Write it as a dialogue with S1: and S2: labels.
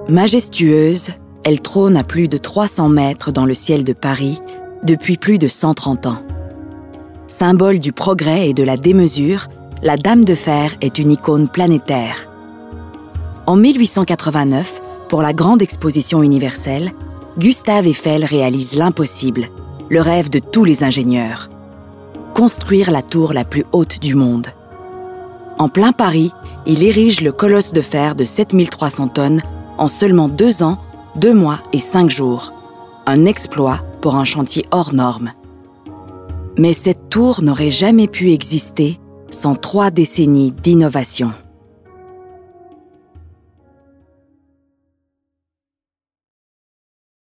S1: Majestueuse, elle trône à plus de 300 mètres dans le ciel de Paris depuis plus de 130 ans. Symbole du progrès et de la démesure, la Dame de Fer est une icône planétaire. En 1889, pour la Grande Exposition universelle, Gustave Eiffel réalise l'impossible, le rêve de tous les ingénieurs. Construire la tour la plus haute du monde. En plein Paris, il érige le colosse de fer de 7300 tonnes en seulement 2 ans, 2 mois et 5 jours. Un exploit pour un chantier hors norme. Mais cette tour n'aurait jamais pu exister sans 3 décennies d'innovation.